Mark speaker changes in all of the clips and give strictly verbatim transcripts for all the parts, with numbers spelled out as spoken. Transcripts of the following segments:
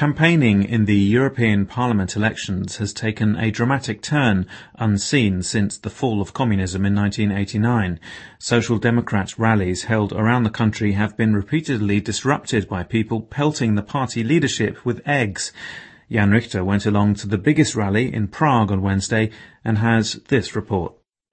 Speaker 1: Campaigning in the European Parliament elections has taken a dramatic turn unseen since the fall of communism in nineteen eighty-nine. Social Democrat rallies held around the country have been repeatedly disrupted by people pelting the party leadership with eggs. Jan Richter went along to the biggest rally in Prague on Wednesday and has this report.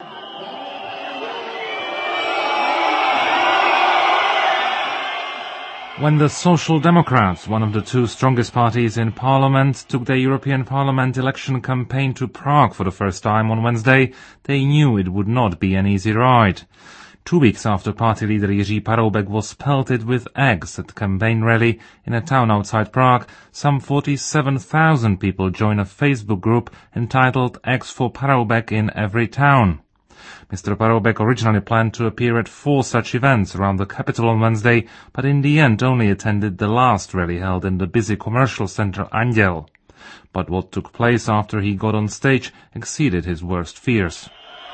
Speaker 2: When the Social Democrats, one of the two strongest parties in Parliament, took their European Parliament election campaign to Prague for the first time on Wednesday, they knew it would not be an easy ride. Two weeks after party leader Jiří Paroubek was pelted with eggs at a campaign rally in a town outside Prague, some forty-seven thousand people joined a Facebook group entitled Eggs for Paroubek in Every Town. Mister Paroubek originally planned to appear at four such events around the capital on Wednesday, but in the end only attended the last rally held in the busy commercial centre Anděl. But what took place after he got on stage exceeded his worst fears.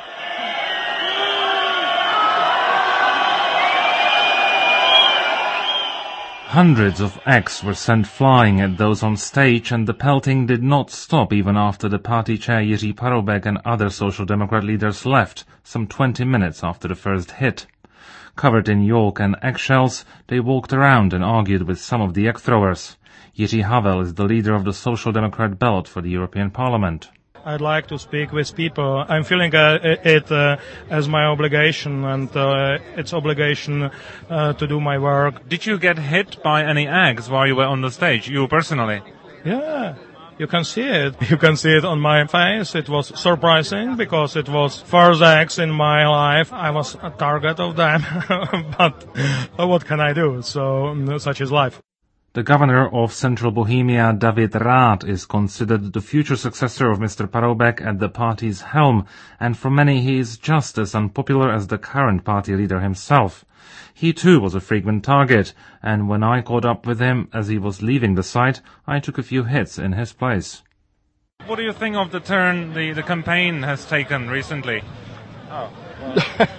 Speaker 2: Hundreds of eggs were sent flying at those on stage, and the pelting did not stop even after the party chair Jiří Paroubek and other Social Democrat leaders left, some twenty minutes after the first hit. Covered in yolk and eggshells, they walked around and argued with some of the egg throwers. Jiří Havel is the leader of the Social Democrat belt for the European Parliament.
Speaker 3: I'd like to speak with people. I'm feeling uh, it uh, as my obligation, and uh, it's obligation uh, to do my work.
Speaker 2: Did you get hit by any eggs while you were on the stage, you personally?
Speaker 3: Yeah, you can see it. You can see it on my face. It was surprising because it was first eggs in my life. I was a target of them, but what can I do? So such is life.
Speaker 2: The governor of Central Bohemia, David Rath, is considered the future successor of Mister Paroubek at the party's helm, and for many he is just as unpopular as the current party leader himself. He too was a frequent target, and when I caught up with him as he was leaving the site, I took a few hits in his place. What do you think of the turn the, the campaign has taken recently?
Speaker 4: Oh, well.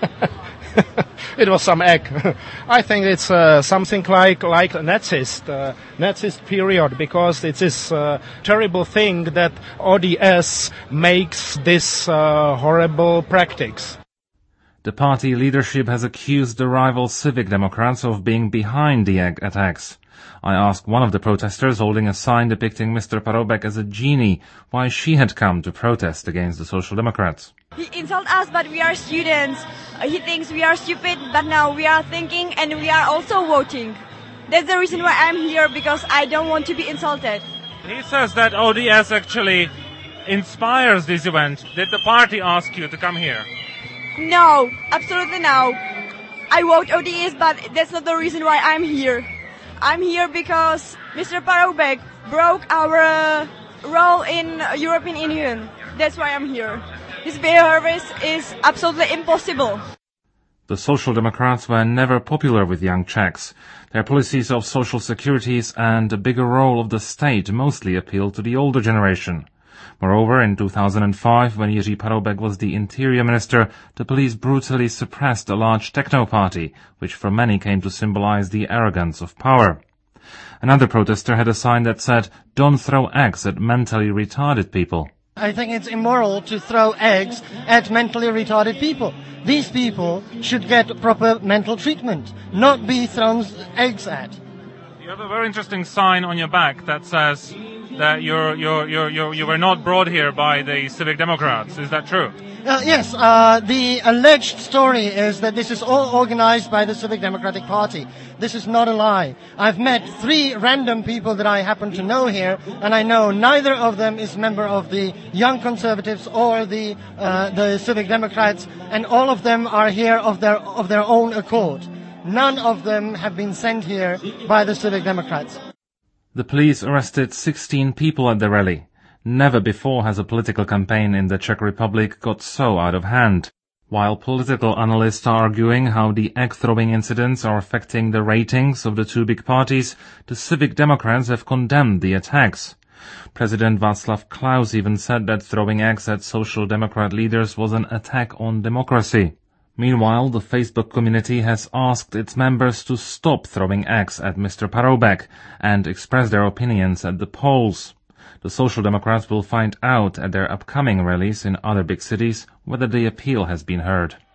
Speaker 4: It was some egg. I think it's uh, something like like a Nazist, uh, Nazist period, because it is a terrible thing that O D S makes this uh, horrible practice.
Speaker 2: The party leadership has accused the rival Civic Democrats of being behind the egg attacks. I asked one of the protesters holding a sign depicting Mister Paroubek as a genie why she had come to protest against the Social Democrats.
Speaker 5: He insults us, but we are students. He thinks we are stupid, but now we are thinking and we are also voting. That's the reason why I'm here, because I don't want to be insulted.
Speaker 2: He says that O D S actually inspires this event. Did the party ask you to come here?
Speaker 5: No, absolutely no. I vote O D S, but that's not the reason why I'm here. I'm here because Mister Paroubek broke our uh, role in European Union. That's why I'm here. His behavior is absolutely impossible.
Speaker 2: The Social Democrats were never popular with young Czechs. Their policies of social securities and a bigger role of the state mostly appealed to the older generation. Moreover, in two thousand five, when Jiří Paroubek was the interior minister, the police brutally suppressed a large techno party, which for many came to symbolize the arrogance of power. Another protester had a sign that said, "Don't throw eggs at mentally retarded people."
Speaker 6: I think it's immoral to throw eggs at mentally retarded people. These people should get proper mental treatment, not be thrown eggs at.
Speaker 2: You have a very interesting sign on your back that says that you're, you're, you're, you're, you were not brought here by the Civic Democrats. Is that true?
Speaker 6: Uh, yes, uh, the alleged story is that this is all organized by the Civic Democratic Party. This is not a lie. I've met three random people that I happen to know here, and I know neither of them is member of the Young Conservatives or the uh, the Civic Democrats, and all of them are here of their of their own accord. None of them have been sent here by the Civic Democrats.
Speaker 2: The police arrested sixteen people at the rally. Never before has a political campaign in the Czech Republic got so out of hand. While political analysts are arguing how the egg-throwing incidents are affecting the ratings of the two big parties, the Civic Democrats have condemned the attacks. President Václav Klaus even said that throwing eggs at Social Democrat leaders was an attack on democracy. Meanwhile, the Facebook community has asked its members to stop throwing eggs at Mister Paroubek and express their opinions at the polls. The Social Democrats will find out at their upcoming rallies in other big cities whether the appeal has been heard.